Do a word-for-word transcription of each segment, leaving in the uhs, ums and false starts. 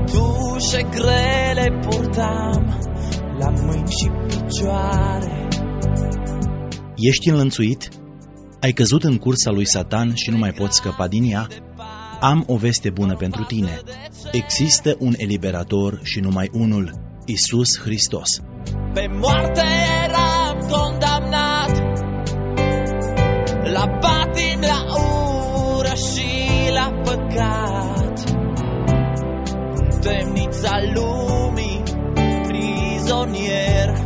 Dușe grele purtam la mâini și picioare. Ești înlănțuit? Ai căzut în cursa lui Satan și nu mai poți scăpa din ea? Am o veste bună pentru tine. Există un eliberator și numai unul, Iisus Hristos. Pe moarte eram condamnat, la patim, la ură și la păcat. În temnița lumii, prizonier.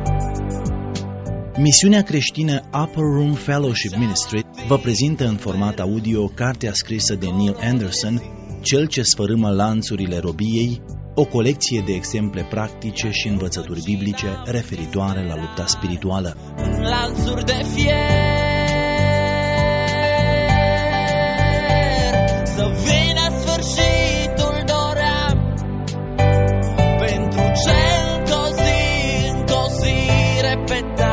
Misiunea creștină Upper Room Fellowship Ministry vă prezintă în format audio cartea scrisă de Neil Anderson, Cel ce sfărâmă lanțurile robiei, o colecție de exemple practice și învățături biblice referitoare la lupta spirituală. În lanțuri de fier, să vină sfârșitul doream, pentru cel că o zi încă o zi repeta.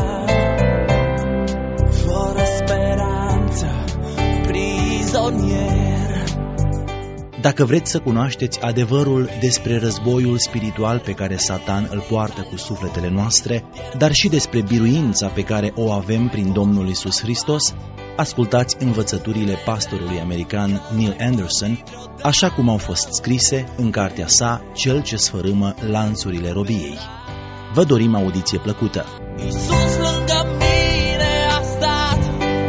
Fără speranță, prizonier. Dacă vreți să cunoașteți adevărul despre războiul spiritual pe care Satan îl poartă cu sufletele noastre, dar și despre biruința pe care o avem prin Domnul Iisus Hristos, ascultați învățăturile pastorului american Neil Anderson, așa cum au fost scrise în cartea sa Cel ce sfărâmă lanțurile robiei. Vă dorim audiție plăcută! Iisus lângă mine a stat,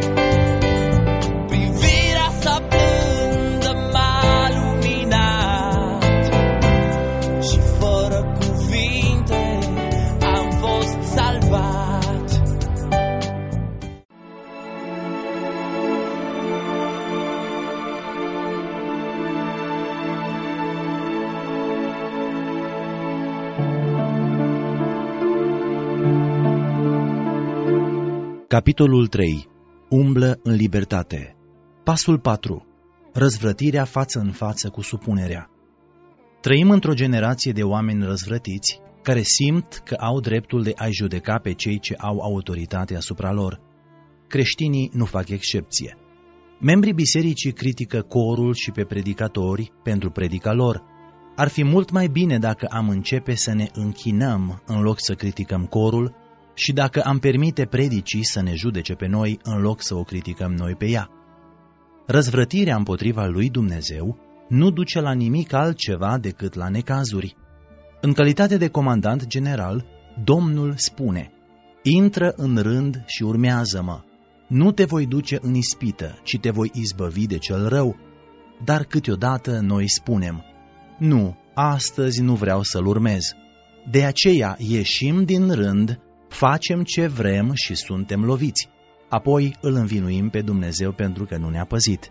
privirea sa blândă m-a luminat și fără cuvinte am fost salvat. Capitolul trei. Umblă în libertate. Pasul patru. Răzvrătirea față în față cu supunerea. Trăim într-o generație de oameni răzvrătiți care simt că au dreptul de a-i judeca pe cei ce au autoritate asupra lor. Creștinii nu fac excepție. Membrii bisericii critică corul și pe predicatori pentru predica lor. Ar fi mult mai bine dacă am începe să ne închinăm în loc să criticăm corul și dacă am permite predicii să ne judece pe noi în loc să o criticăm noi pe ea. Răzvrătirea împotriva lui Dumnezeu nu duce la nimic altceva decât la necazuri. În calitate de comandant general, Domnul spune: intră în rând și urmează-mă. Nu te voi duce în ispită, ci te voi izbăvi de cel rău. Dar câteodată noi spunem: nu, astăzi nu vreau să-l urmez. De aceea ieșim din rând, facem ce vrem și suntem loviți. Apoi îl învinuim pe Dumnezeu pentru că nu ne-a păzit.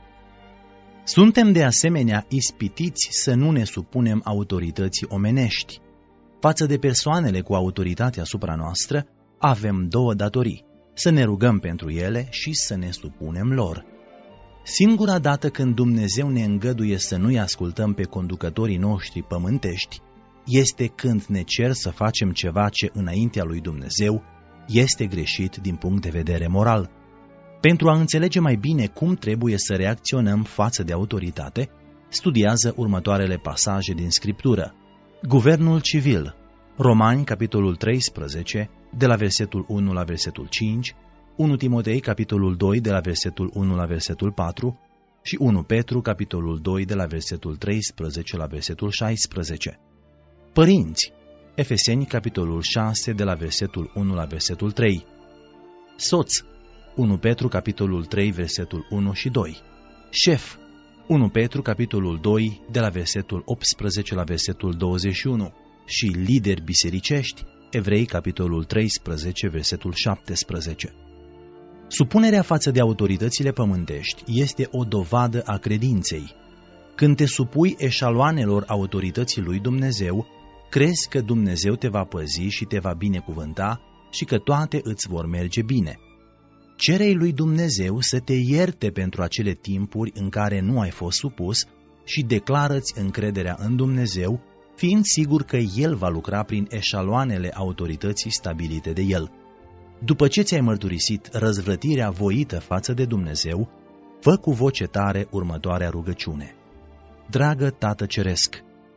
Suntem de asemenea ispitiți să nu ne supunem autorității omenești. Față de persoanele cu autoritate asupra noastră, avem două datorii: să ne rugăm pentru ele și să ne supunem lor. Singura dată când Dumnezeu ne îngăduie să nu-i ascultăm pe conducătorii noștri pământești este când ne cer să facem ceva ce înaintea lui Dumnezeu este greșit din punct de vedere moral. Pentru a înțelege mai bine cum trebuie să reacționăm față de autoritate, studiază următoarele pasaje din Scriptură. Guvernul civil, Romani, capitolul treisprezece, de la versetul unu la versetul cinci, unu Timotei, capitolul doi, de la versetul unu la versetul patru și unu Petru, capitolul doi, de la versetul treisprezece la versetul șaisprezece. Părinți, Efeseni, capitolul șase, de la versetul unu la versetul trei. Soț, unu Petru, capitolul trei, versetul unu și doi. Șef, unu Petru, capitolul doi, de la versetul optsprezece la versetul douăzeci și unu. Și lideri bisericești, Evrei, capitolul treisprezece, versetul șaptesprezece. Supunerea față de autoritățile pământești este o dovadă a credinței. Când te supui eșaloanelor autorității lui Dumnezeu, crezi că Dumnezeu te va păzi și te va binecuvânta și că toate îți vor merge bine. Cere-i lui Dumnezeu să te ierte pentru acele timpuri în care nu ai fost supus și declară-ți încrederea în Dumnezeu, fiind sigur că El va lucra prin eșaloanele autorității stabilite de El. După ce ți-ai mărturisit răzvrătirea voită față de Dumnezeu, fă cu voce tare următoarea rugăciune. Dragă Tată Ceresc,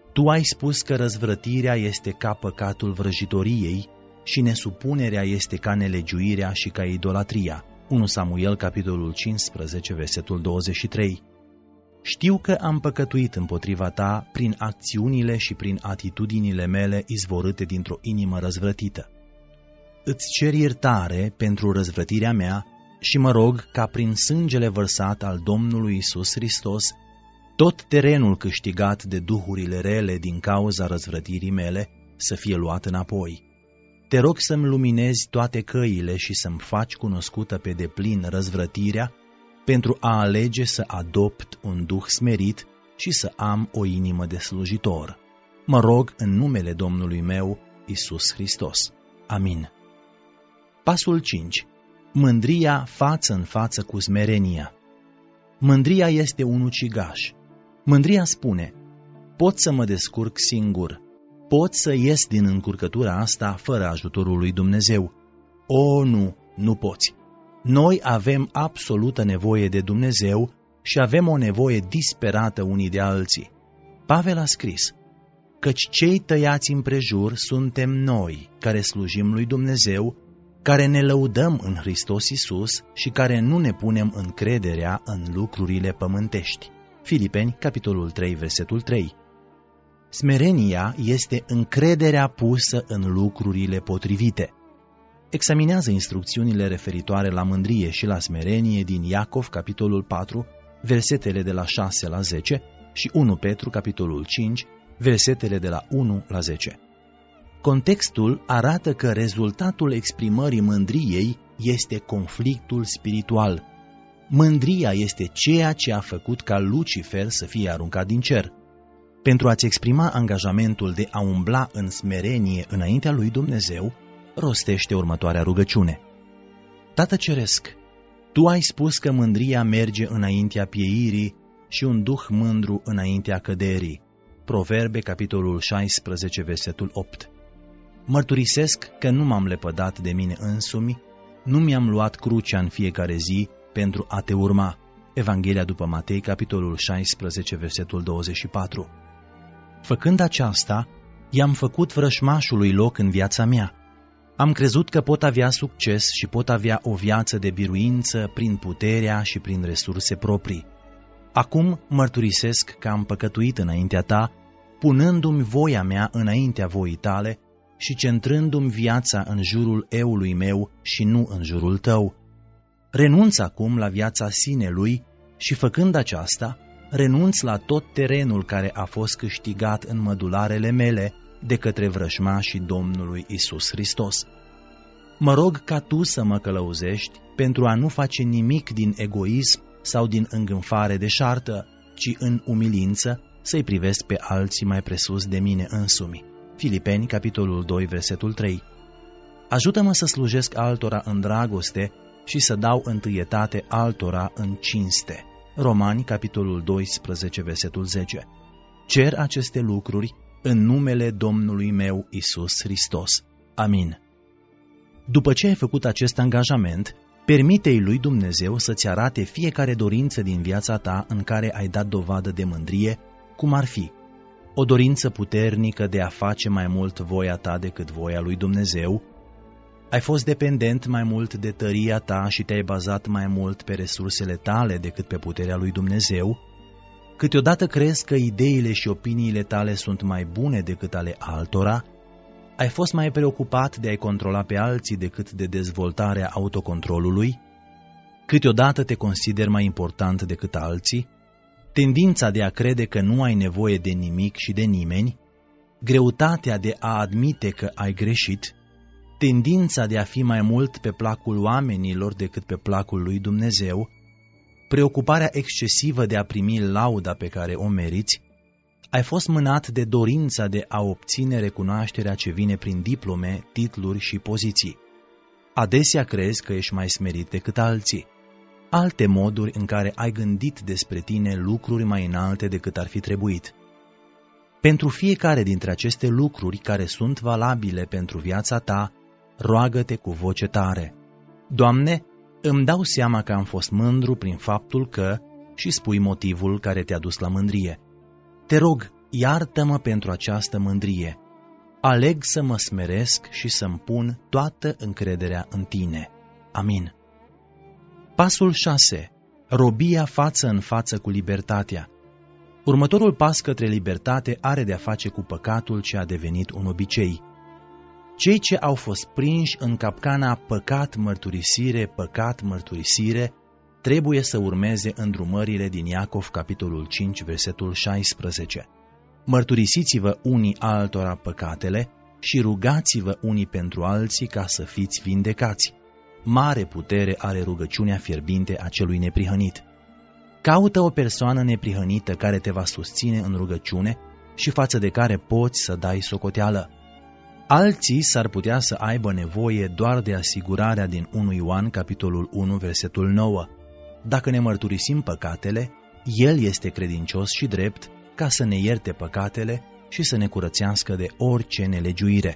Tu ai spus că răzvrătirea este ca păcatul vrăjitoriei și nesupunerea este ca nelegiuirea și ca idolatria. unu Samuel, capitolul cincisprezece, versetul douăzeci și trei. Știu că am păcătuit împotriva ta prin acțiunile și prin atitudinile mele izvorâte dintr-o inimă răzvrătită. Îți cer iertare pentru răzvrătirea mea și mă rog ca prin sângele vărsat al Domnului Isus Hristos, tot terenul câștigat de duhurile rele din cauza răzvrătirii mele să fie luat înapoi. Te rog să-mi luminezi toate căile și să-mi faci cunoscută pe deplin răzvrătirea, pentru a alege să adopt un duh smerit și să am o inimă de slujitor. Mă rog în numele Domnului meu, Isus Hristos. Amin. Pasul cinci. Mândria față în față cu smerenia. Mândria este un ucigaș. Mândria spune: pot să mă descurc singur, pot să ies din încurcătura asta fără ajutorul lui Dumnezeu. O, nu, nu poți. Noi avem absolută nevoie de Dumnezeu și avem o nevoie disperată unii de alții. Pavel a scris: căci cei tăiați împrejur suntem noi, care slujim lui Dumnezeu, care ne lăudăm în Hristos Iisus și care nu ne punem încrederea în lucrurile pământești. Filipeni, capitolul trei, versetul trei. Smerenia este încrederea pusă în lucrurile potrivite. Examinează instrucțiunile referitoare la mândrie și la smerenie din Iacov, capitolul patru, versetele de la șase la zece și unu Petru, capitolul cinci, versetele de la unu la zece. Contextul arată că rezultatul exprimării mândriei este conflictul spiritual. Mândria este ceea ce a făcut ca Lucifer să fie aruncat din cer. Pentru a-ți exprima angajamentul de a umbla în smerenie înaintea lui Dumnezeu, rostește următoarea rugăciune. Tată Ceresc, Tu ai spus că mândria merge înaintea pieirii și un duh mândru înaintea căderii. Proverbe, capitolul șaisprezece, versetul opt. Mărturisesc că nu m-am lepădat de mine însumi, nu mi-am luat crucea în fiecare zi pentru a Te urma. Evanghelia după Matei, capitolul șaisprezece, versetul douăzeci și patru. Făcând aceasta, i-am făcut vrășmașului loc în viața mea. Am crezut că pot avea succes și pot avea o viață de biruință prin puterea și prin resurse proprii. Acum mărturisesc că am păcătuit înaintea Ta, punându-mi voia mea înaintea voii Tale și centrându-mi viața în jurul eului meu și nu în jurul Tău. Renunț acum la viața sinelui și, făcând aceasta, renunț la tot terenul care a fost câștigat în mădularele mele de către vrăjmașii Domnului Isus Hristos. Mă rog ca Tu să mă călăuzești pentru a nu face nimic din egoism sau din îngânfare deșartă, ci în umilință să-i privesc pe alții mai presus de mine însumi. Filipeni, capitolul doi, versetul trei. Ajută-mă să slujesc altora în dragoste și să dau întâietate altora în cinste. Romani, capitolul doisprezece, versetul zece. Cer aceste lucruri în numele Domnului meu Isus Hristos. Amin. După ce ai făcut acest angajament, permite-i lui Dumnezeu să-ți arate fiecare dorință din viața ta în care ai dat dovadă de mândrie, cum ar fi o dorință puternică de a face mai mult voia ta decât voia lui Dumnezeu, ai fost dependent mai mult de tăria ta și te-ai bazat mai mult pe resursele tale decât pe puterea lui Dumnezeu, câteodată crezi că ideile și opiniile tale sunt mai bune decât ale altora, ai fost mai preocupat de a-i controla pe alții decât de dezvoltarea autocontrolului, câteodată te consideri mai important decât alții, tendința de a crede că nu ai nevoie de nimic și de nimeni, greutatea de a admite că ai greșit, tendința de a fi mai mult pe placul oamenilor decât pe placul lui Dumnezeu, preocuparea excesivă de a primi lauda pe care o meriți, ai fost mânat de dorința de a obține recunoașterea ce vine prin diplome, titluri și poziții. Adesea crezi că ești mai smerit decât alții. Alte moduri în care ai gândit despre tine lucruri mai înalte decât ar fi trebuit. Pentru fiecare dintre aceste lucruri care sunt valabile pentru viața ta, roagă-te cu voce tare. Doamne, îmi dau seama că am fost mândru prin faptul că, și spui motivul care te-a dus la mândrie. Te rog, iartă-mă pentru această mândrie. Aleg să mă smeresc și să-mi pun toată încrederea în Tine. Amin. Pasul șase. Robia față în față cu libertatea. Următorul pas către libertate are de-a face cu păcatul ce a devenit un obicei. Cei ce au fost prinși în capcana păcat-mărturisire, păcat-mărturisire, trebuie să urmeze îndrumările din Iacov, capitolul cinci, versetul șaisprezece. Mărturisiți-vă unii altora păcatele și rugați-vă unii pentru alții ca să fiți vindecați. Mare putere are rugăciunea fierbinte a celui neprihănit. Caută o persoană neprihănită care te va susține în rugăciune și față de care poți să dai socoteală. Alții s-ar putea să aibă nevoie doar de asigurarea din unu Ioan, capitolul unu, versetul nouă. Dacă ne mărturisim păcatele, El este credincios și drept ca să ne ierte păcatele și să ne curățească de orice nelegiuire.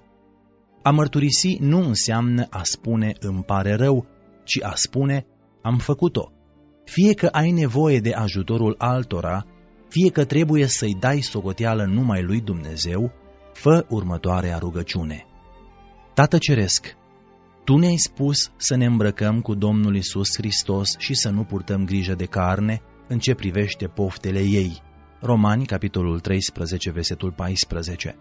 A mărturisi nu înseamnă a spune îmi pare rău, ci a spune am făcut-o. Fie că ai nevoie de ajutorul altora, fie că trebuie să-i dai socoteală numai lui Dumnezeu, fă următoarea rugăciune. Tată Ceresc, Tu ne-ai spus să ne îmbrăcăm cu Domnul Iisus Hristos și să nu purtăm grijă de carne în ce privește poftele ei. Romani, capitolul treisprezece, versetul paisprezece.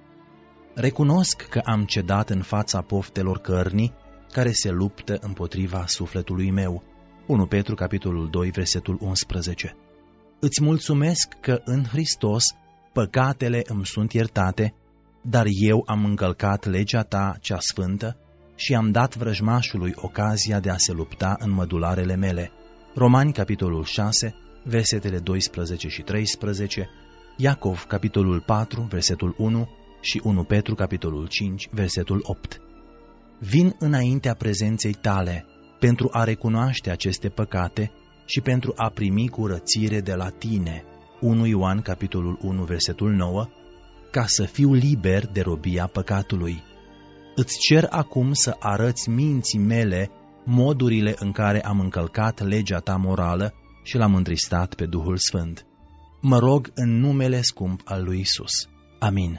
Recunosc că am cedat în fața poftelor cărnii care se luptă împotriva sufletului meu. unu Petru, capitolul doi, versetul unsprezece. Îți mulțumesc că în Hristos păcatele îmi sunt iertate, dar eu am încălcat legea Ta cea sfântă și am dat vrăjmașului ocazia de a se lupta în mădularele mele. Romani, capitolul șase, versetele doisprezece și treisprezece, Iacov, capitolul patru, versetul unu și unu Petru, capitolul cinci, versetul opt. Vin înaintea prezenței Tale pentru a recunoaște aceste păcate și pentru a primi curățire de la Tine. unu Ioan, capitolul unu, versetul nouă, ca să fiu liber de robia păcatului. Îți cer acum să arăți minții mele modurile în care am încălcat legea Ta morală și l-am întristat pe Duhul Sfânt. Mă rog în numele scump al lui Isus. Amin.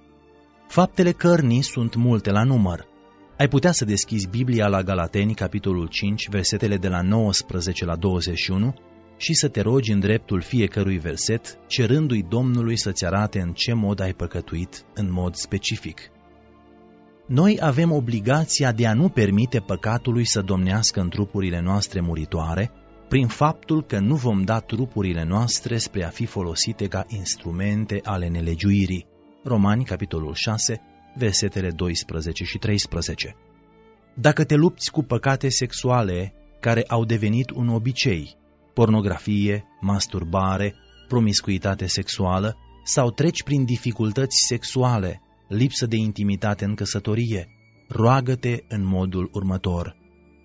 Faptele cărnii sunt multe la număr. Ai putea să deschizi Biblia la Galateni, capitolul cinci, versetele de la nouăsprezece la douăzeci și unu și să te rogi în dreptul fiecărui verset, cerându-i Domnului să-ți arate în ce mod ai păcătuit în mod specific. Noi avem obligația de a nu permite păcatului să domnească în trupurile noastre muritoare, prin faptul că nu vom da trupurile noastre spre a fi folosite ca instrumente ale nelegiuirii. Romani, capitolul șase, versetele doisprezece și treisprezece. Dacă te lupți cu păcate sexuale care au devenit un obicei, pornografie, masturbare, promiscuitate sexuală, sau treci prin dificultăți sexuale, lipsă de intimitate în căsătorie, roagă-te în modul următor.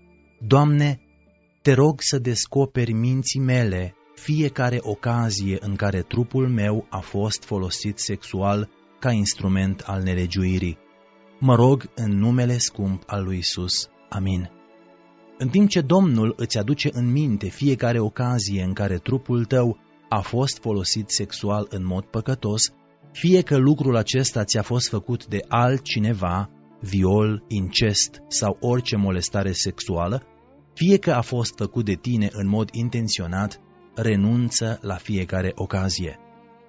Doamne, te rog să descoperi minții mele fiecare ocazie în care trupul meu a fost folosit sexual ca instrument al nelegiuirii. Mă rog în numele scump al lui Isus. Amin. În timp ce Domnul îți aduce în minte fiecare ocazie în care trupul tău a fost folosit sexual în mod păcătos, fie că lucrul acesta ți-a fost făcut de altcineva, viol, incest sau orice molestare sexuală, fie că a fost făcut de tine în mod intenționat, renunță la fiecare ocazie.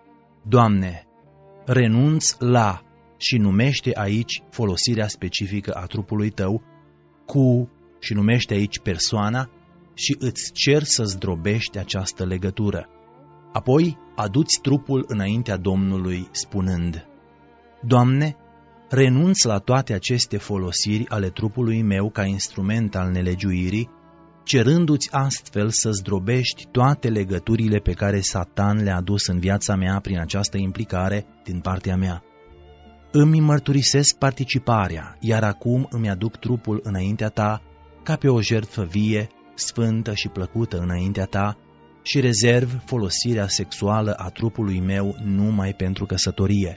Doamne, renunț la și numește aici folosirea specifică a trupului tău cu și numește aici persoana și îți cer să zdrobești această legătură. Apoi adu-ți trupul înaintea Domnului spunând: Doamne, renunț la toate aceste folosiri ale trupului meu ca instrument al nelegiuirii, cerându-ți astfel să zdrobești toate legăturile pe care Satan le-a adus în viața mea prin această implicare din partea mea. Îmi mărturisesc participarea, iar acum îmi aduc trupul înaintea Ta ca pe o jertfă vie, sfântă și plăcută înaintea Ta și rezerv folosirea sexuală a trupului meu numai pentru căsătorie.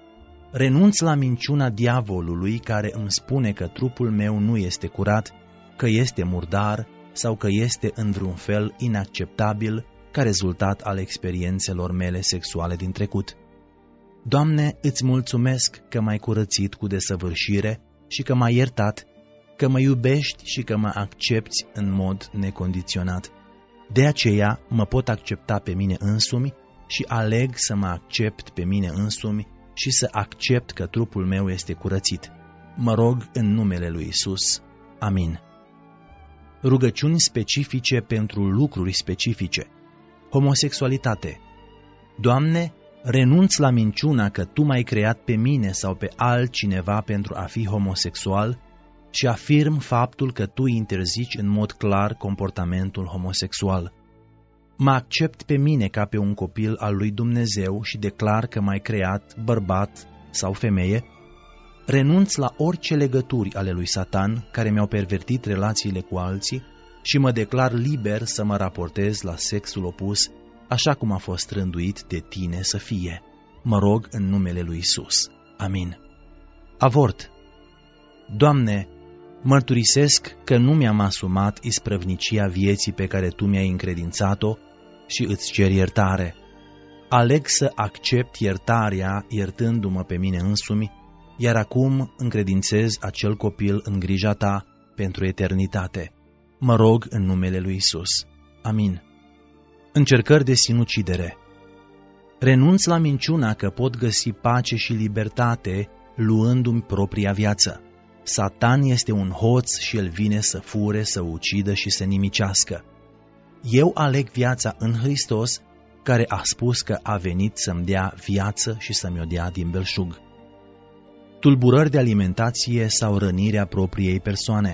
Renunț la minciuna diavolului care îmi spune că trupul meu nu este curat, că este murdar sau că este în vreun fel inacceptabil ca rezultat al experiențelor mele sexuale din trecut. Doamne, îți mulțumesc că m-ai curățit cu desăvârșire și că m-ai iertat, că mă iubești și că mă accepti în mod necondiționat. De aceea mă pot accepta pe mine însumi și aleg să mă accept pe mine însumi și să accept că trupul meu este curățit. Mă rog în numele lui Isus. Amin. Rugăciuni specifice pentru lucruri specifice. Homosexualitate. Doamne, renunț la minciuna că Tu m-ai creat pe mine sau pe altcineva pentru a fi homosexual și afirm faptul că Tu interzici în mod clar comportamentul homosexual. Mă accept pe mine ca pe un copil al lui Dumnezeu și declar că m-ai creat bărbat sau femeie. Renunț la orice legături ale lui Satan care mi-au pervertit relațiile cu alții și mă declar liber să mă raportez la sexul opus, așa cum a fost rânduit de Tine să fie. Mă rog în numele lui Isus. Amin. Avort. Doamne, mărturisesc că nu mi-am asumat isprăvnicia vieții pe care Tu mi-ai încredințat-o și îți cer iertare. Aleg să accept iertarea iertându-mă pe mine însumi, iar acum încredințez acel copil în grija Ta pentru eternitate. Mă rog în numele lui Isus. Amin. Încercări de sinucidere. Renunț la minciuna că pot găsi pace și libertate luându-mi propria viață. Satan este un hoț și el vine să fure, să ucidă și să nimicească. Eu aleg viața în Hristos, care a spus că a venit să-mi dea viață și să-mi o dea din belșug. Tulburări de alimentație sau rănirea propriei persoane.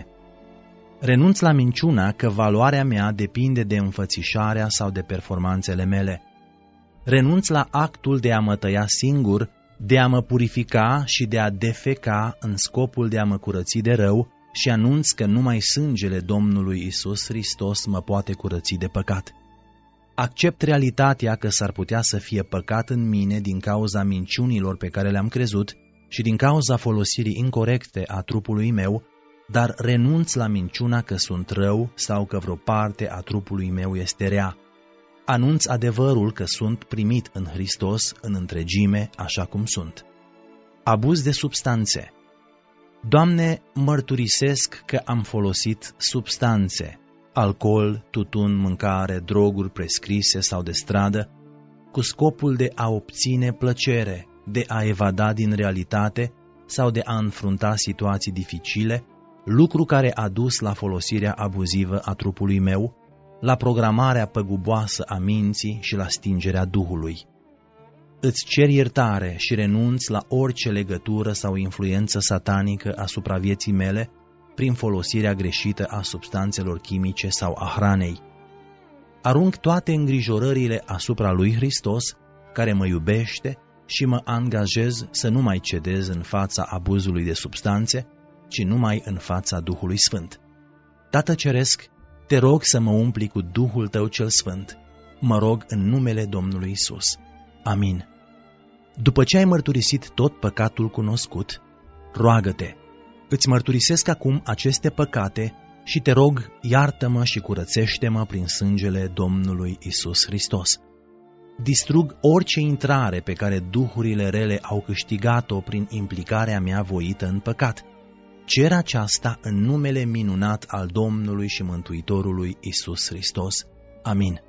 Renunț la minciuna că valoarea mea depinde de înfățișarea sau de performanțele mele. Renunț la actul de a mă tăia singur, de a mă purifica și de a defeca în scopul de a mă curăți de rău și anunț că numai sângele Domnului Isus Hristos mă poate curăți de păcat. Accept realitatea că s-ar putea să fie păcat în mine din cauza minciunilor pe care le-am crezut și din cauza folosirii incorecte a trupului meu, dar renunț la minciuna că sunt rău sau că vreo parte a trupului meu este rea. Anunț adevărul că sunt primit în Hristos în întregime așa cum sunt. Abuz de substanțe. Doamne, mărturisesc că am folosit substanțe, alcool, tutun, mâncare, droguri prescrise sau de stradă, cu scopul de a obține plăcere, de a evada din realitate sau de a înfrunta situații dificile, lucru care a dus la folosirea abuzivă a trupului meu, la programarea păguboasă a minții și la stingerea Duhului. Îți cer iertare și renunț la orice legătură sau influență satanică asupra vieții mele prin folosirea greșită a substanțelor chimice sau a hranei. Arunc toate îngrijorările asupra lui Hristos, care mă iubește, și mă angajez să nu mai cedez în fața abuzului de substanțe, ci numai în fața Duhului Sfânt. Tată Ceresc, te rog să mă umpli cu Duhul Tău cel Sfânt. Mă rog în numele Domnului Isus. Amin. După ce ai mărturisit tot păcatul cunoscut, roagă-te. Îți mărturisesc acum aceste păcate și te rog, iartă-mă și curățește-mă prin sângele Domnului Isus Hristos. Distrug orice intrare pe care duhurile rele au câștigat-o prin implicarea mea voită în păcat. Cer aceasta în numele minunat al Domnului și Mântuitorului Isus Hristos. Amin.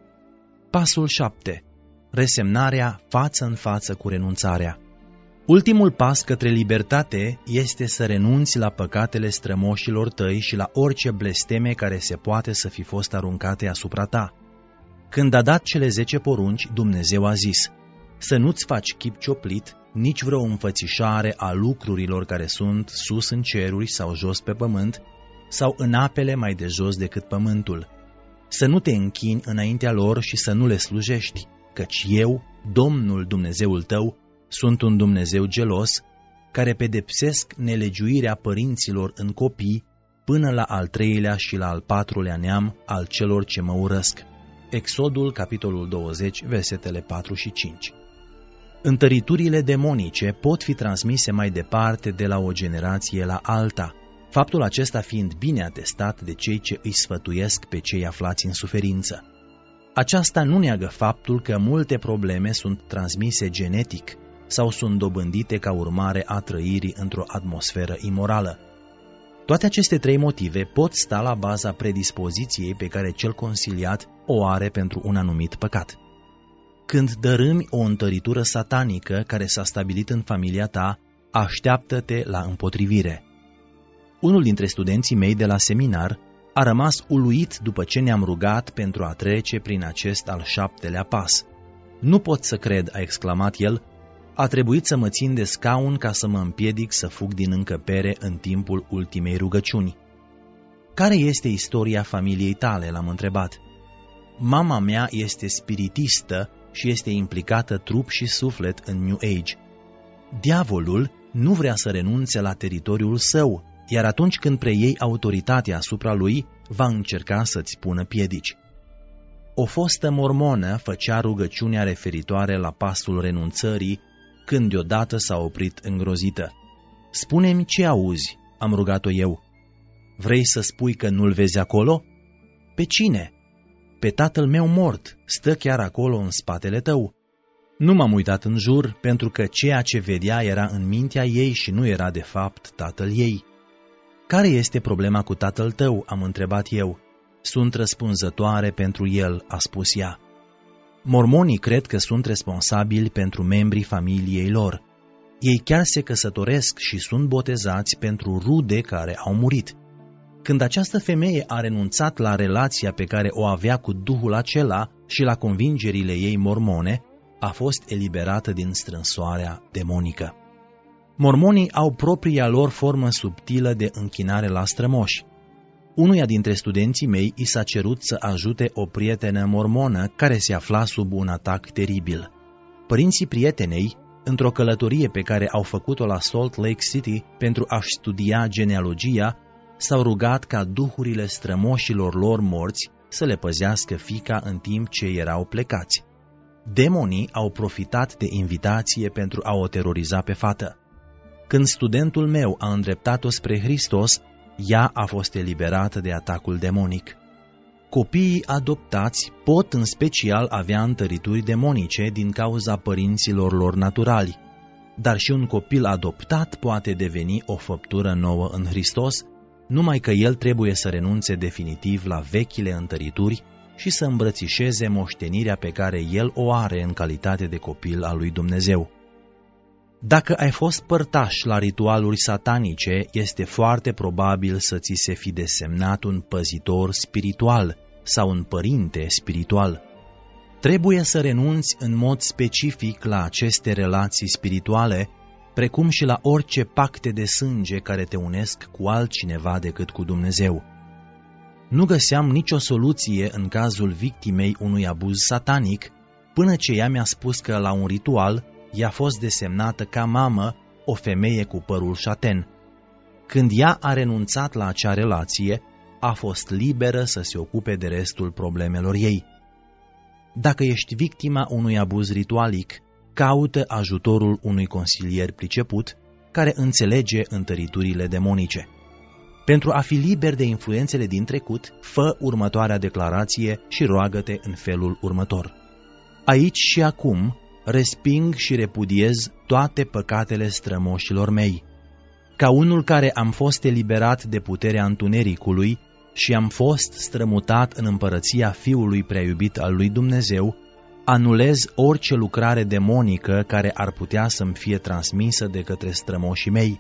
Pasul șapte. Resemnarea față în față cu renunțarea. Ultimul pas către libertate este să renunți la păcatele strămoșilor tăi și la orice blesteme care se poate să fi fost aruncate asupra ta. Când a dat cele zece porunci, Dumnezeu a zis: să nu-ți faci chip cioplit, nici vreo înfățișare a lucrurilor care sunt sus în ceruri sau jos pe pământ, sau în apele mai de jos decât pământul. Să nu te închini înaintea lor și să nu le slujești, căci eu, Domnul Dumnezeul tău, sunt un Dumnezeu gelos, care pedepsesc nelegiuirea părinților în copii până la al treilea și la al patrulea neam al celor ce mă urăsc. Exodul, capitolul douăzeci, versetele patru și cinci. Întăriturile demonice pot fi transmise mai departe de la o generație la alta, faptul acesta fiind bine atestat de cei ce îi sfătuiesc pe cei aflați în suferință. Aceasta nu neagă faptul că multe probleme sunt transmise genetic sau sunt dobândite ca urmare a trăirii într-o atmosferă imorală. Toate aceste trei motive pot sta la baza predispoziției pe care cel consiliat o are pentru un anumit păcat. Când dărâmi o întăritură satanică care s-a stabilit în familia ta, așteaptă-te la împotrivire. Unul dintre studenții mei de la seminar a rămas uluit după ce ne-am rugat pentru a trece prin acest al șaptelea pas. Nu pot să cred, a exclamat el, a trebuit să mă țin de scaun ca să mă împiedic să fug din încăpere în timpul ultimei rugăciuni. Care este istoria familiei tale, l-am întrebat. Mama mea este spiritistă și este implicată trup și suflet în New Age. Diavolul nu vrea să renunțe la teritoriul său, iar atunci când preiei autoritatea asupra lui, va încerca să-ți pună piedici. O fostă mormonă făcea rugăciunea referitoare la pasul renunțării, când deodată s-a oprit îngrozită. Spune-mi ce auzi, am rugat-o eu. Vrei să spui că nu-l vezi acolo? Pe cine? Pe tatăl meu mort, stă chiar acolo în spatele tău. Nu m-am uitat în jur, pentru că ceea ce vedea era în mintea ei și nu era de fapt tatăl ei. Care este problema cu tatăl tău, am întrebat eu. Sunt răspunzătoare pentru el, a spus ea. Mormonii cred că sunt responsabili pentru membrii familiei lor. Ei chiar se căsătoresc și sunt botezați pentru rude care au murit. Când această femeie a renunțat la relația pe care o avea cu duhul acela și la convingerile ei mormone, a fost eliberată din strânsoarea demonică. Mormonii au propria lor formă subtilă de închinare la strămoși. Unuia dintre studenții mei i s-a cerut să ajute o prietenă mormonă care se afla sub un atac teribil. Părinții prietenei, într-o călătorie pe care au făcut-o la Salt Lake City pentru a-și studia genealogia, s-au rugat ca duhurile strămoșilor lor morți să le păzească fiica în timp ce erau plecați. Demonii au profitat de invitație pentru a o teroriza pe fată. Când studentul meu a îndreptat-o spre Hristos, ea a fost eliberată de atacul demonic. Copiii adoptați pot în special avea întărituri demonice din cauza părinților lor naturali, dar și un copil adoptat poate deveni o făptură nouă în Hristos, numai că el trebuie să renunțe definitiv la vechile întărituri și să îmbrățișeze moștenirea pe care el o are în calitate de copil al lui Dumnezeu. Dacă ai fost părtaș la ritualuri satanice, este foarte probabil să ți se fi desemnat un păzitor spiritual sau un părinte spiritual. Trebuie să renunți în mod specific la aceste relații spirituale, precum și la orice pacte de sânge care te unesc cu altcineva decât cu Dumnezeu. Nu găseam nicio soluție în cazul victimei unui abuz satanic, până ce ea mi-a spus că la un ritual i-a fost desemnată ca mamă o femeie cu părul șaten. Când ea a renunțat la acea relație, a fost liberă să se ocupe de restul problemelor ei. Dacă ești victima unui abuz ritualic, caută ajutorul unui consilier priceput care înțelege întăriturile demonice. Pentru a fi liber de influențele din trecut, fă următoarea declarație și roagă-te în felul următor. Aici și acum resping și repudiez toate păcatele strămoșilor mei. Ca unul care am fost eliberat de puterea întunericului și am fost strămutat în împărăția Fiului preiubit al lui Dumnezeu, anulez orice lucrare demonică care ar putea să-mi fie transmisă de către strămoșii mei.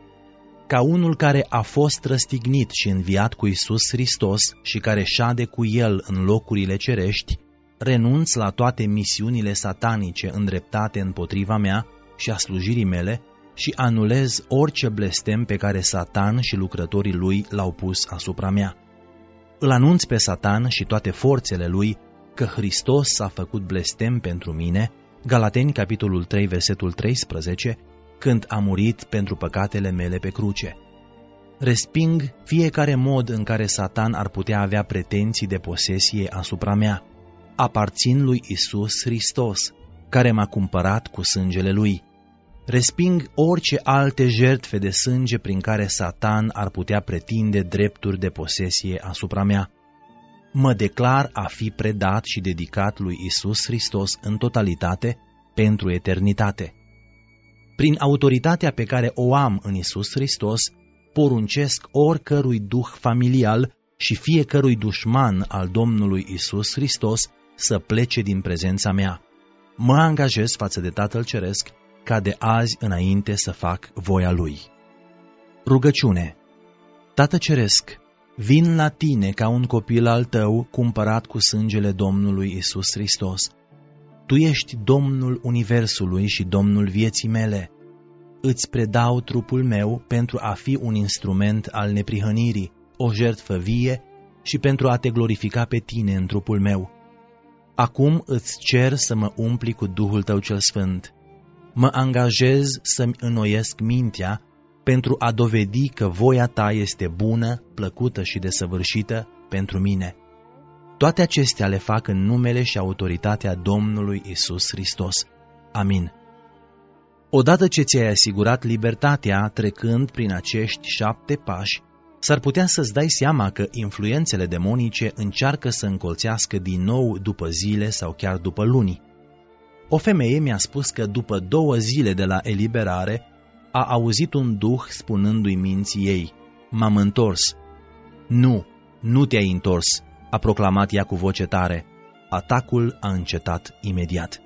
Ca unul care a fost răstignit și înviat cu Iisus Hristos și care șade cu El în locurile cerești, renunț la toate misiunile satanice îndreptate împotriva mea și a slujirii mele și anulez orice blestem pe care Satan și lucrătorii lui l-au pus asupra mea. Îl anunț pe Satan și toate forțele lui că Hristos s-a făcut blestem pentru mine, Galateni, capitolul trei, versetul treisprezece, când a murit pentru păcatele mele pe cruce. Resping fiecare mod în care Satan ar putea avea pretenții de posesie asupra mea. Aparțin lui Isus Hristos, care m-a cumpărat cu sângele Lui. Resping orice alte jertfe de sânge prin care Satan ar putea pretinde drepturi de posesie asupra mea. Mă declar a fi predat și dedicat lui Isus Hristos în totalitate pentru eternitate. Prin autoritatea pe care o am în Iisus Hristos, poruncesc oricărui duh familial și fiecărui dușman al Domnului Iisus Hristos să plece din prezența mea. Mă angajez față de Tatăl Ceresc ca de azi înainte să fac voia Lui. Rugăciune. Tată Ceresc, vin la Tine ca un copil al Tău cumpărat cu sângele Domnului Iisus Hristos. Tu ești Domnul Universului și Domnul vieții mele. Îți predau trupul meu pentru a fi un instrument al neprihănirii, o jertfă vie și pentru a Te glorifica pe Tine în trupul meu. Acum îți cer să mă umpli cu Duhul Tău cel Sfânt. Mă angajez să-mi înnoiesc mintea pentru a dovedi că voia Ta este bună, plăcută și desăvârșită pentru mine. Toate acestea le fac în numele și autoritatea Domnului Iisus Hristos. Amin. Odată ce ți-ai asigurat libertatea trecând prin acești șapte pași, s-ar putea să-ți dai seama că influențele demonice încearcă să încolțească din nou după zile sau chiar după luni. O femeie mi-a spus că după două zile de la eliberare a auzit un duh spunându-i minții ei: "M-am întors." "Nu, nu te-ai întors," a proclamat ea cu voce tare. Atacul a încetat imediat.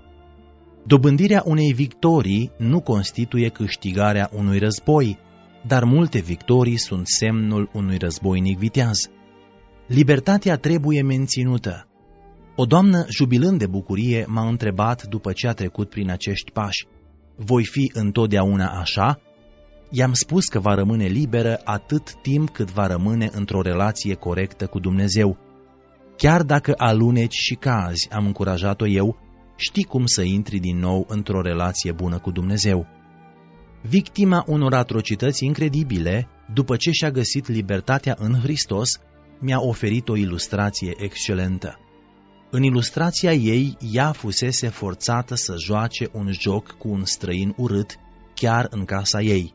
Dobândirea unei victorii nu constituie câștigarea unui război, dar multe victorii sunt semnul unui războinic viteaz. Libertatea trebuie menținută. O doamnă, jubilând de bucurie, m-a întrebat după ce a trecut prin acești pași: "Voi fi întotdeauna așa?" I-am spus că va rămâne liberă atât timp cât va rămâne într-o relație corectă cu Dumnezeu. Chiar dacă aluneci și cazi, am încurajat-o eu, știi cum să intri din nou într-o relație bună cu Dumnezeu. Victima unor atrocități incredibile, după ce și-a găsit libertatea în Hristos, mi-a oferit o ilustrație excelentă. În ilustrația ei, ea fusese forțată să joace un joc cu un străin urât, chiar în casa ei.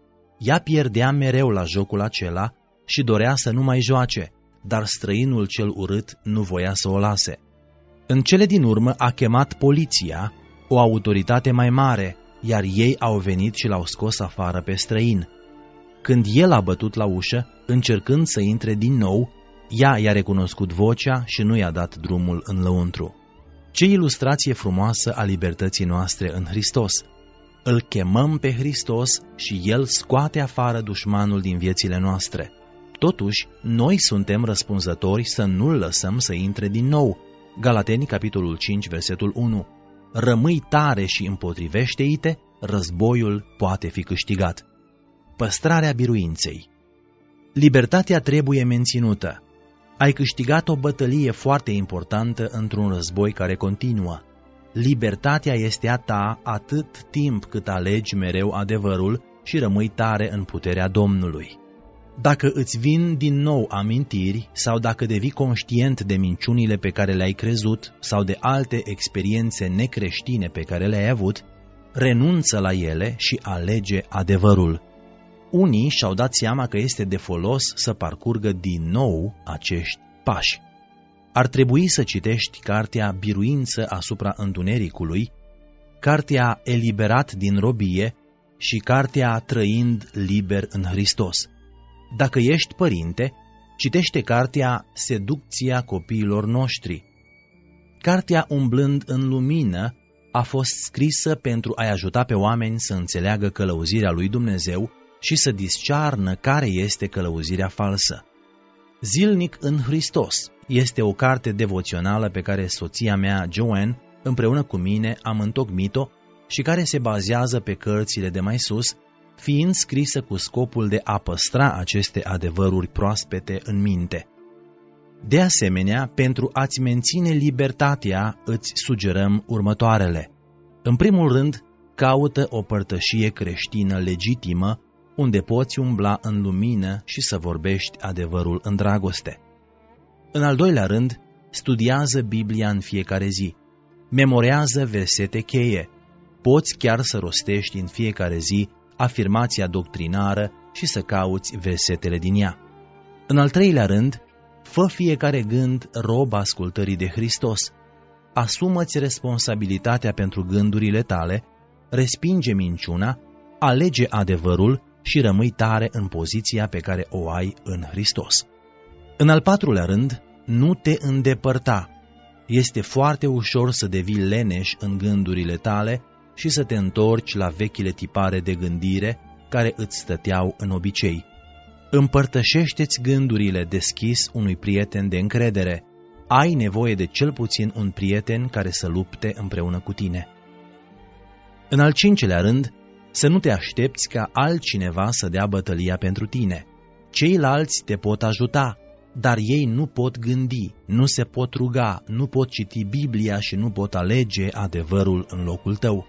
Ea pierdea mereu la jocul acela și dorea să nu mai joace, dar străinul cel urât nu voia să o lase. În cele din urmă a chemat poliția, o autoritate mai mare, iar ei au venit și l-au scos afară pe străin. Când el a bătut la ușă, încercând să intre din nou, ea i-a recunoscut vocea și nu i-a dat drumul în lăuntru. Ce ilustrație frumoasă a libertății noastre în Hristos! Îl chemăm pe Hristos și El scoate afară dușmanul din viețile noastre. Totuși, noi suntem răspunzători să nu-l lăsăm să intre din nou. Galateni, capitolul cinci, versetul unu. Rămâi tare și împotrivește-i-te, războiul poate fi câștigat. Păstrarea biruinței. Libertatea trebuie menținută. Ai câștigat o bătălie foarte importantă într-un război care continuă. Libertatea este a ta atât timp cât alegi mereu adevărul și rămâi tare în puterea Domnului. Dacă îți vin din nou amintiri sau dacă devii conștient de minciunile pe care le-ai crezut sau de alte experiențe necreștine pe care le-ai avut, renunță la ele și alege adevărul. Unii și-au dat seama că este de folos să parcurgă din nou acești pași. Ar trebui să citești cartea Biruință asupra întunericului, cartea Eliberat din robie și cartea Trăind liber în Hristos. Dacă ești părinte, citește cartea Seducția copiilor noștri. Cartea Umblând în lumină a fost scrisă pentru a-i ajuta pe oameni să înțeleagă călăuzirea lui Dumnezeu și să discearnă care este călăuzirea falsă. Zilnic în Hristos este o carte devoțională pe care soția mea, Joanne, împreună cu mine am întocmit-o și care se bazează pe cărțile de mai sus, fiind scrisă cu scopul de a păstra aceste adevăruri proaspete în minte. De asemenea, pentru a-ți menține libertatea, îți sugerăm următoarele. În primul rând, caută o părtășie creștină legitimă, unde poți umbla în lumină și să vorbești adevărul în dragoste. În al doilea rând, studiază Biblia în fiecare zi. Memorează versete cheie. Poți chiar să rostești în fiecare zi afirmația doctrinară și să cauți versetele din ea. În al treilea rând, fă fiecare gând rob ascultării de Hristos. Asumă-ți responsabilitatea pentru gândurile tale respinge minciuna, alege adevărul și rămâi tare în poziția pe care o ai în Hristos. În al patrulea rând, nu te îndepărta. Este foarte ușor să devii leneș în gândurile tale și să te întorci la vechile tipare de gândire care îți stăteau în obicei. Împărtășește-ți gândurile deschis unui prieten de încredere. Ai nevoie de cel puțin un prieten care să lupte împreună cu tine. În al cincelea rând, să nu te aștepți ca altcineva să dea bătălia pentru tine. Ceilalți te pot ajuta, dar ei nu pot gândi, nu se pot ruga, nu pot citi Biblia și nu pot alege adevărul în locul tău.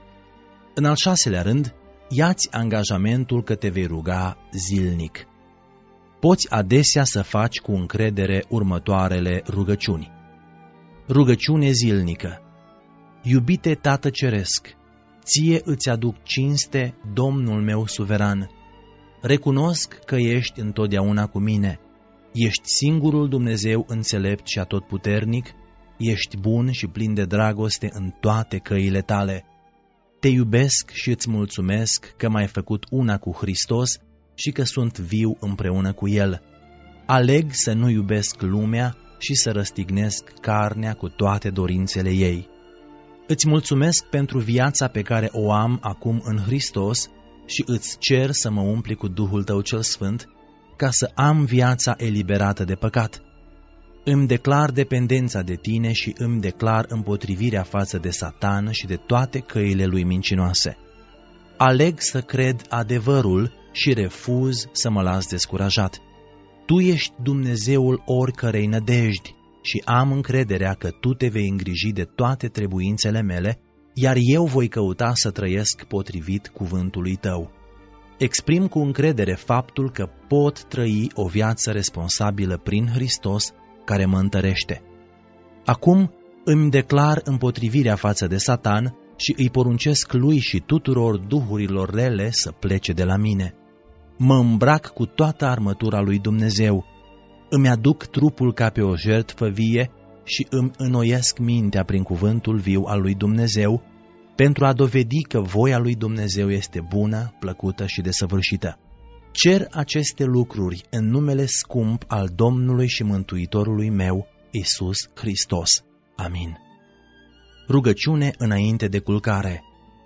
În al șaselea rând, ia-ți angajamentul că te vei ruga zilnic. Poți adesea să faci cu încredere următoarele rugăciuni. Rugăciune zilnică. Iubite Tată Ceresc, ție îți aduc cinste, Domnul meu suveran. Recunosc că ești întotdeauna cu mine. Ești singurul Dumnezeu înțelept și atotputernic, ești bun și plin de dragoste în toate căile tale. Te iubesc și îți mulțumesc că m-ai făcut una cu Hristos și că sunt viu împreună cu El. Aleg să nu iubesc lumea și să răstignesc carnea cu toate dorințele ei. Îți mulțumesc pentru viața pe care o am acum în Hristos și îți cer să mă umpli cu Duhul Tău cel Sfânt, ca să am viața eliberată de păcat. Îmi declar dependența de Tine și îmi declar împotrivirea față de Satan și de toate căile lui mincinoase. Aleg să cred adevărul și refuz să mă las descurajat. Tu ești Dumnezeul oricărei nădejdi și am încrederea că Tu te vei îngriji de toate trebuințele mele, iar eu voi căuta să trăiesc potrivit cuvântului Tău. Exprim cu încredere faptul că pot trăi o viață responsabilă prin Hristos care mă întărește. Acum îmi declar împotrivirea față de Satan și îi poruncesc lui și tuturor duhurilor rele să plece de la mine. Mă îmbrac cu toată armătura lui Dumnezeu, îmi aduc trupul ca pe o jertfă vie și îmi înnoiesc mintea prin cuvântul viu al lui Dumnezeu, pentru a dovedi că voia lui Dumnezeu este bună, plăcută și desăvârșită. Cer aceste lucruri în numele scump al Domnului și Mântuitorului meu, Iisus Hristos. Amin. Rugăciune înainte de culcare.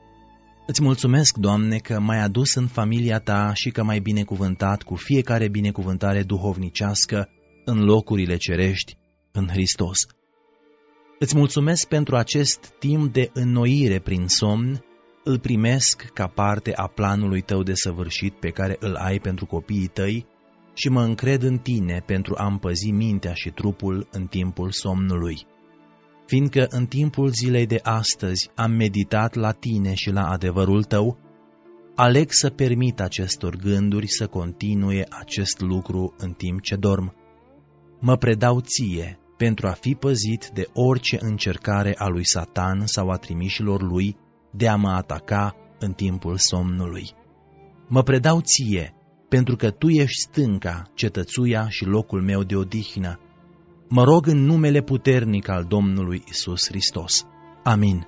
Îți mulțumesc, Doamne, că m-ai adus în familia Ta și că m-ai binecuvântat cu fiecare binecuvântare duhovnicească în locurile cerești, în Hristos. Îți mulțumesc pentru acest timp de înnoire prin somn, îl primesc ca parte a planului Tău desăvârșit pe care îl ai pentru copiii Tăi și mă încred în Tine pentru a împăzi mintea și trupul în timpul somnului. Fiindcă în timpul zilei de astăzi am meditat la Tine și la adevărul Tău, aleg să permit acestor gânduri să continue acest lucru în timp ce dorm. Mă predau Ție pentru a fi păzit de orice încercare a lui Satan sau a trimișilor lui de a mă ataca în timpul somnului. Mă predau Ție pentru că Tu ești stânca, cetățuia și locul meu de odihnă. Mă rog în numele puternic al Domnului Iisus Hristos. Amin.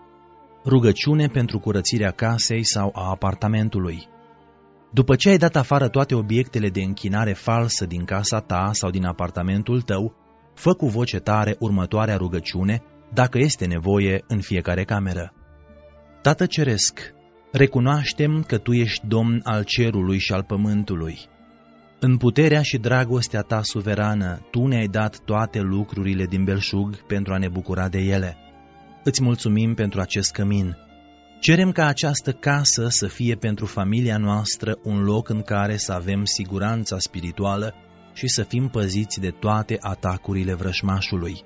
Rugăciune pentru curățirea casei sau a apartamentului. După ce ai dat afară toate obiectele de închinare falsă din casa ta sau din apartamentul tău, fă cu voce tare următoarea rugăciune, dacă este nevoie, în fiecare cameră. Tată Ceresc, recunoaștem că Tu ești Domn al cerului și al pământului. În puterea și dragostea Ta suverană, Tu ne-ai dat toate lucrurile din belșug pentru a ne bucura de ele. Îți mulțumim pentru acest cămin. Cerem ca această casă să fie pentru familia noastră un loc în care să avem siguranța spirituală și să fim păziți de toate atacurile vrăjmașului.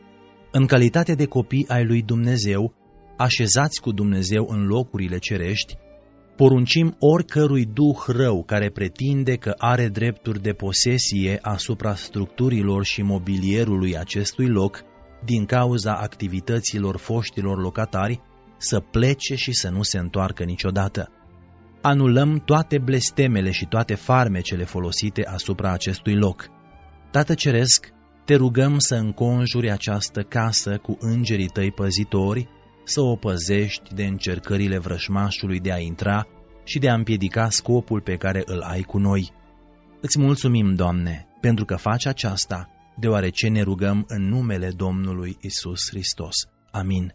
În calitate de copii ai lui Dumnezeu, așezați cu Dumnezeu în locurile cerești, poruncim oricărui duh rău care pretinde că are drepturi de posesie asupra structurilor și mobilierului acestui loc, din cauza activităților foștilor locatari, să plece și să nu se întoarcă niciodată. Anulăm toate blestemele și toate farmecele folosite asupra acestui loc. Tată Ceresc, Te rugăm să înconjuri această casă cu îngerii Tăi păzitori să o păzești de încercările vrășmașului de a intra și de a împiedica scopul pe care îl ai cu noi. Îți mulțumim, Doamne, pentru că faci aceasta, deoarece ne rugăm în numele Domnului Isus Hristos. Amin.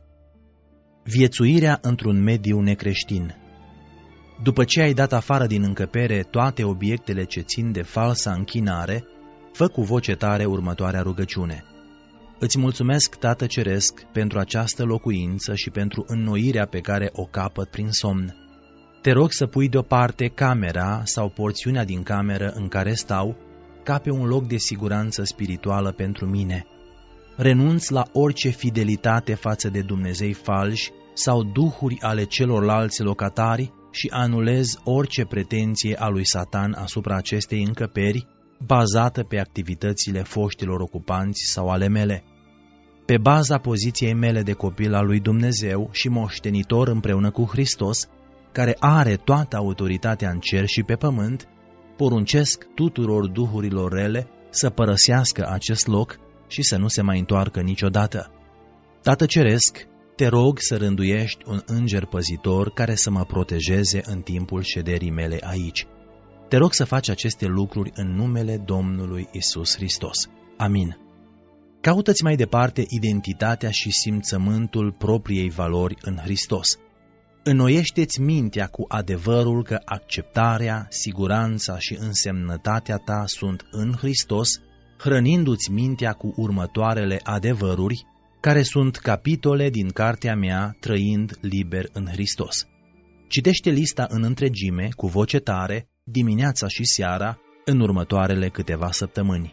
Viețuirea într-un mediu necreștin. După ce ai dat afară din încăpere toate obiectele ce țin de falsa închinare, fă cu voce tare următoarea rugăciune. Îți mulțumesc, Tată Ceresc, pentru această locuință și pentru înnoirea pe care o capăt prin somn. Te rog să pui deoparte camera sau porțiunea din cameră în care stau, ca pe un loc de siguranță spirituală pentru mine. Renunț la orice fidelitate față de Dumnezei falși sau duhuri ale celorlalți locatari și anulez orice pretenție a lui Satan asupra acestei încăperi, bazată pe activitățile foștilor ocupanți sau ale mele. Pe baza poziției mele de copil al lui Dumnezeu și moștenitor împreună cu Hristos, care are toată autoritatea în cer și pe pământ, poruncesc tuturor duhurilor rele să părăsească acest loc și să nu se mai întoarcă niciodată. Tată Ceresc, te rog să rânduiești un înger păzitor care să mă protejeze în timpul șederii mele aici. Te rog să faci aceste lucruri în numele Domnului Isus Hristos. Amin. Caută-ți mai departe identitatea și simțământul propriei valori în Hristos. Înnoiește-ți mintea cu adevărul că acceptarea, siguranța și însemnătatea ta sunt în Hristos, hrănindu-ți mintea cu următoarele adevăruri, care sunt capitole din cartea mea Trăind liber în Hristos. Citește lista în întregime, cu voce tare, dimineața și seara, în următoarele câteva săptămâni.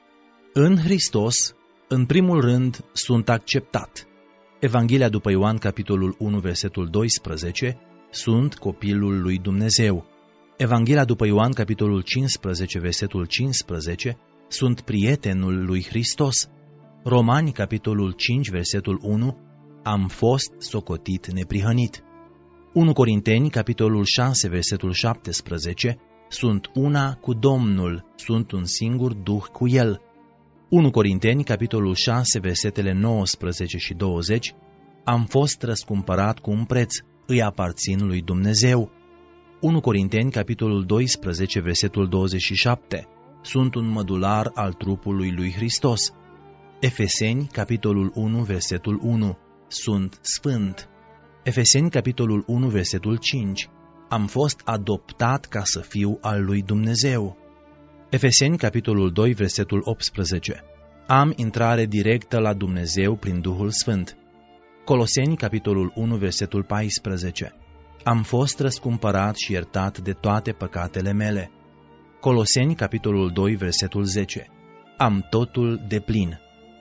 În Hristos, în primul rând, sunt acceptat. Evanghelia după Ioan, capitolul unu, versetul doisprezece, sunt copilul lui Dumnezeu. Evanghelia după Ioan, capitolul cincisprezece, versetul cincisprezece, sunt prietenul lui Hristos. Romani, capitolul cinci, versetul unu, am fost socotit neprihănit. unu Corinteni, capitolul șase, versetul șaptesprezece, sunt una cu Domnul, sunt un singur duh cu El. unu Corinteni, capitolul șase, versetele nouăsprezece și douăzeci, am fost răscumpărat cu un preț, îi aparțin lui Dumnezeu. unu Corinteni, capitolul doisprezece, versetul douăzeci și șapte, sunt un mădular al trupului lui Hristos. Efeseni, capitolul unu, versetul unu, sunt sfânt. Efeseni, capitolul unu, versetul cinci, am fost adoptat ca să fiu al lui Dumnezeu. Efeseni, capitolul doi, versetul optsprezece, am intrare directă la Dumnezeu prin Duhul Sfânt. Coloseni, capitolul unu, versetul paisprezece, am fost răscumpărat și iertat de toate păcatele mele. Coloseni, capitolul doi, versetul zece, am totul deplin.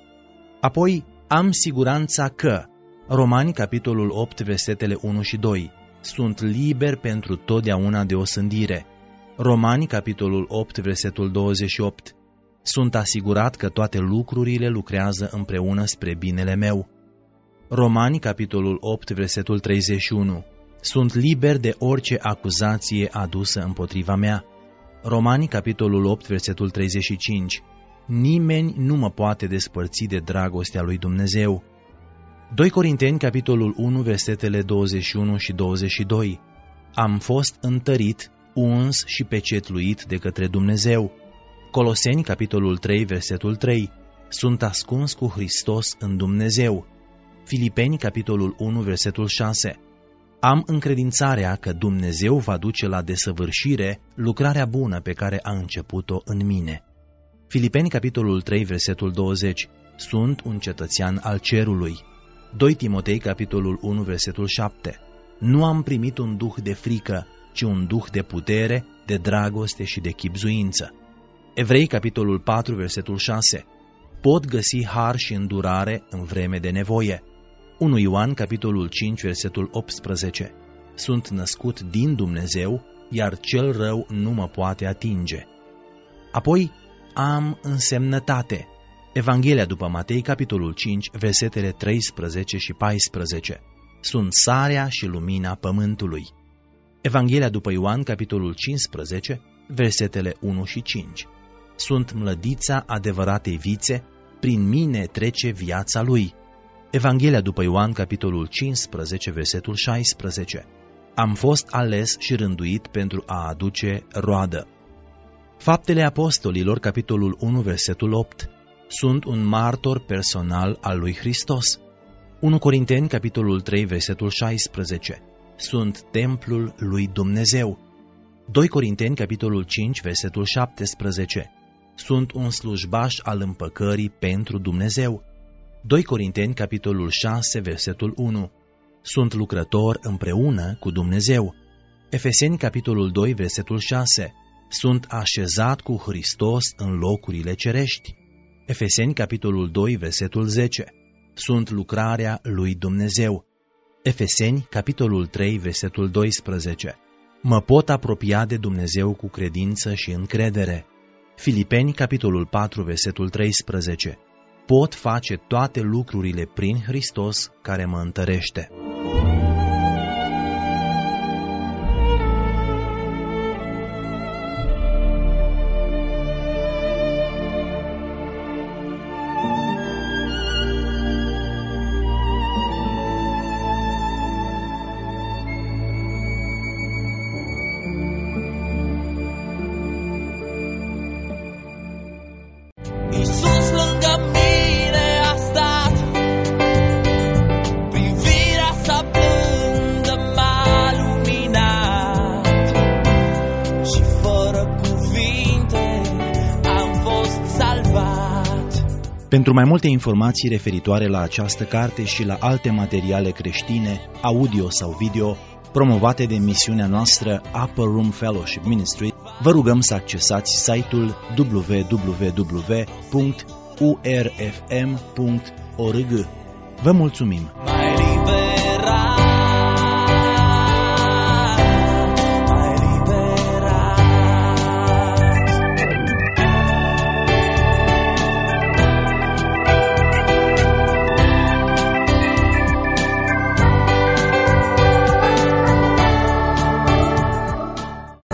Apoi, am siguranța că, Romani, capitolul opt, versetele unu și doi, sunt liber pentru totdeauna de osândire. Romani, capitolul opt, versetul douăzeci și opt, sunt asigurat că toate lucrurile lucrează împreună spre binele meu. Romani, capitolul opt, versetul treizeci și unu, sunt liber de orice acuzație adusă împotriva mea. Romani, capitolul opt, versetul treizeci și cinci, nimeni nu mă poate despărți de dragostea lui Dumnezeu. doi Corinteni, capitolul unu, versetele douăzeci și unu și douăzeci și doi, am fost întărit, uns și pecetluit de către Dumnezeu. Coloseni, capitolul trei, versetul trei, sunt ascuns cu Hristos în Dumnezeu. Filipeni, capitolul unu, versetul șase, am încredințarea că Dumnezeu va duce la desăvârșire lucrarea bună pe care a început-o în mine. Filipeni, capitolul trei, versetul douăzeci, sunt un cetățean al cerului. doi Timotei, capitolul unu, versetul șapte, nu am primit un duh de frică, ci un duh de putere, de dragoste și de chibzuință. Evrei, capitolul patru, versetul șase, pot găsi har și îndurare în vreme de nevoie. unu Ioan, capitolul cinci, versetul optsprezece, sunt născut din Dumnezeu, iar cel rău nu mă poate atinge. Apoi, am însemnătate. Evanghelia după Matei, capitolul cinci, versetele treisprezece și paisprezece, sunt sarea și lumina pământului. Evanghelia după Ioan, capitolul cincisprezece, versetele unu și cinci, sunt mlădița adevăratei vițe, prin mine trece viața lui. Evanghelia după Ioan, capitolul cincisprezece, versetul șaisprezece. Am fost ales și rânduit pentru a aduce roadă. Faptele Apostolilor, capitolul unu, versetul opt. Sunt un martor personal al lui Hristos. unu Corinteni, capitolul trei, versetul șaisprezece. Sunt templul lui Dumnezeu. doi Corinteni, capitolul cinci, versetul șaptesprezece. Sunt un slujbaș al împăcării pentru Dumnezeu. doi Corinteni, capitolul șase, versetul unu. Sunt lucrător împreună cu Dumnezeu. Efeseni, capitolul doi, versetul șase. Sunt așezat cu Hristos în locurile cerești. Efeseni, capitolul doi, versetul zece. Sunt lucrarea lui Dumnezeu. Efeseni, capitolul trei, versetul doisprezece. Mă pot apropia de Dumnezeu cu credință și încredere. Filipeni, capitolul patru, versetul treisprezece. Pot face toate lucrurile prin Hristos care mă întărește. Iisus lângă mine a stat, privirea sa blândă m-a luminat și fără cuvinte am fost salvat. Pentru mai multe informații referitoare la această carte și la alte materiale creștine, audio sau video, promovate de misiunea noastră Upper Room Fellowship Ministry, vă rugăm să accesați site-ul w w w punct u r f m punct org. Vă mulțumim! Mai